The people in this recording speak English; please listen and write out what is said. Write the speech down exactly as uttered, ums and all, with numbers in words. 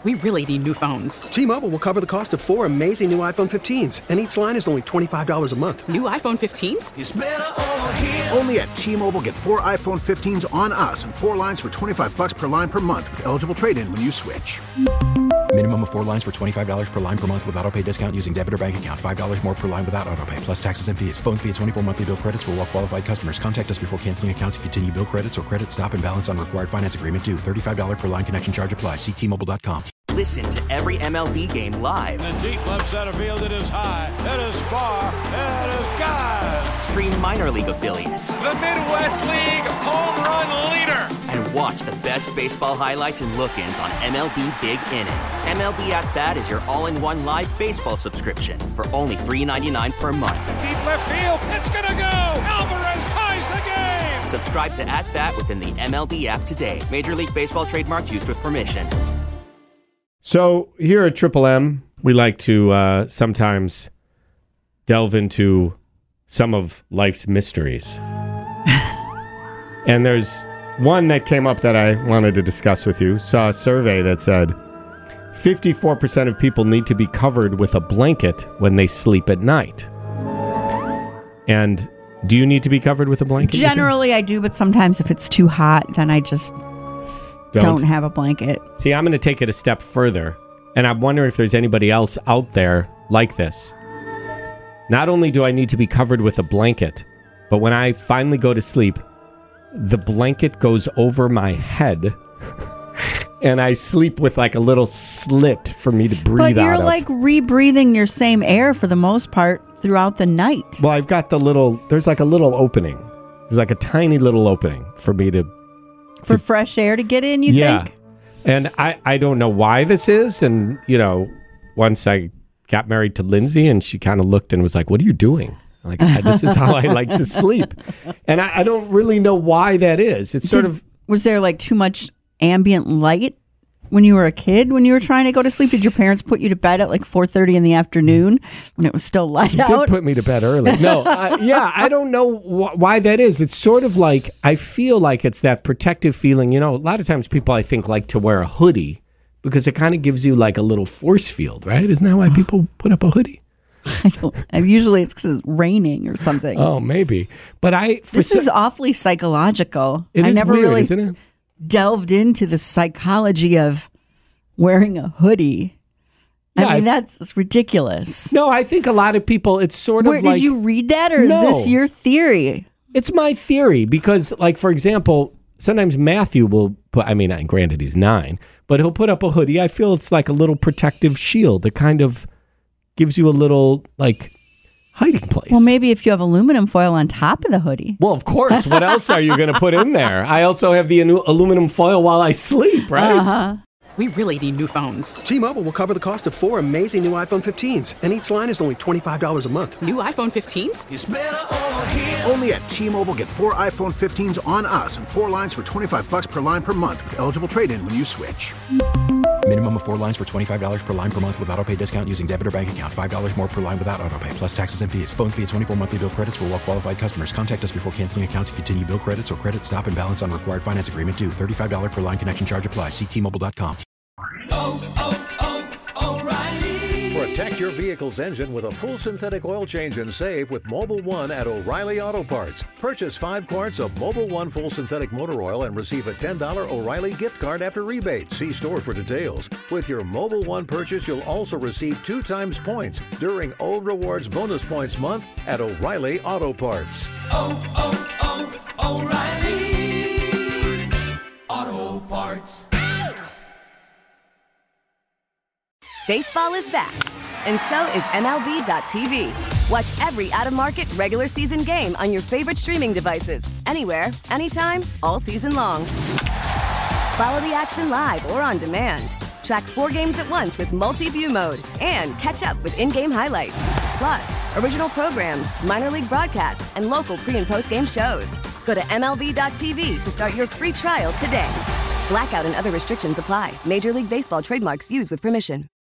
We really need new phones. T-Mobile will cover the cost of four amazing new iPhone fifteens, and each line is only twenty-five dollars a month. New iPhone fifteens? It's better over here. Only at T-Mobile, get four iPhone fifteens on us and four lines for twenty-five dollars per line per month with eligible trade-in when you switch. Minimum of four lines for twenty-five dollars per line per month with autopay discount using debit or bank account. five dollars more per line without autopay, plus taxes and fees. Phone fee at twenty-four monthly bill credits for well-qualified customers. Contact us before canceling account to continue bill credits or credit stop and balance on required finance agreement due. thirty-five dollars per line connection charge applies. See T Mobile dot com. Listen to every M L B game live. In the deep left center field, it is high, it is far, it is gone. Stream minor league affiliates. The Midwest League home run leader. And watch the best baseball highlights and look-ins on M L B Big Inning. M L B At Bat is your all-in-one live baseball subscription for only three dollars and ninety-nine cents per month. Deep left field, it's gonna go. Alvarez ties the game. Subscribe to At Bat within the M L B app today. Major League Baseball trademarks used with permission. So here at Triple M, we like to uh, sometimes delve into some of life's mysteries. And there's one that came up that I wanted to discuss with you. Saw a survey that said fifty-four percent of people need to be covered with a blanket when they sleep at night. And do you need to be covered with a blanket? Generally, I do, but sometimes if it's too hot, then I just don't, don't have a blanket. See, I'm going to take it a step further, and I'm wondering if there's anybody else out there like this. Not only do I need to be covered with a blanket, but when I finally go to sleep, the blanket goes over my head, and I sleep with like a little slit for me to breathe out of. But you're like rebreathing your same air for the most part throughout the night. Well, I've got the little, there's like a little opening. There's like a tiny little opening for me to... For to, fresh air to get in, you yeah. think? And I, I don't know why this is. And, you know, once I got married to Lindsay and she kind of looked and was like, what are you doing? I'm like, this is how I like to sleep. And I, I don't really know why that is. It's sort Did, of... Was there like too much ambient light when you were a kid, when you were trying to go to sleep? Did your parents put you to bed at like four thirty in the afternoon when it was still light they out? They did put me to bed early. No, uh, yeah, I don't know wh- why that is. It's sort of like, I feel like it's that protective feeling. You know, a lot of times people, I think, like to wear a hoodie because it kind of gives you like a little force field, right? Isn't that why people put up a hoodie? I don't, and usually it's because it's raining or something. Oh, maybe. But I... This is awfully psychological. It I is never weird, really isn't it? delved into the psychology of wearing a hoodie. Yeah, I mean, I've, that's ridiculous. No, I think a lot of people, it's sort Where, of like... Did you read that, or no, is this your theory? It's my theory because, like, for example, sometimes Matthew will put, I mean, granted he's nine, but he'll put up a hoodie. I feel it's like a little protective shield. It kind of gives you a little, like... hiding place. Well, maybe if you have aluminum foil on top of the hoodie. Well, of course. What else are you going to put in there? I also have the anu- aluminum foil while I sleep, right? Uh-huh. We really need new phones. T-Mobile will cover the cost of four amazing new iPhone fifteens, and each line is only twenty-five dollars a month. New iPhone fifteens? It's better over here. Only at T-Mobile, get four iPhone fifteens on us and four lines for twenty-five dollars per line per month with eligible trade-in when you switch. Minimum of four lines for twenty-five dollars per line per month with autopay discount using debit or bank account. five dollars more per line without autopay, plus taxes and fees. Phone fee at twenty-four monthly bill credits for well-qualified customers. Contact us before canceling account to continue bill credits or credit stop and balance on required finance agreement due. thirty-five dollars per line connection charge applies. See T Mobile dot com. Oh, oh, oh, O'Reilly. Protect your vehicle's engine with a full synthetic oil change and save with Mobil One at O'Reilly Auto Parts. Purchase five quarts of Mobil One full synthetic motor oil and receive a ten dollars O'Reilly gift card after rebate. See store for details. With your Mobil One purchase, you'll also receive two times points during O Rewards Bonus Points Month at O'Reilly Auto Parts. Oh, oh, oh, O'Reilly Auto Parts. Baseball is back, and so is M L B dot T V. Watch every out-of-market regular season game on your favorite streaming devices, anywhere, anytime, all season long. Follow the action live or on demand. Track four games at once with multi-view mode and catch up with in-game highlights. Plus, original programs, minor league broadcasts, and local pre- and post-game shows. Go to M L B dot T V to start your free trial today. Blackout and other restrictions apply. Major League Baseball trademarks used with permission.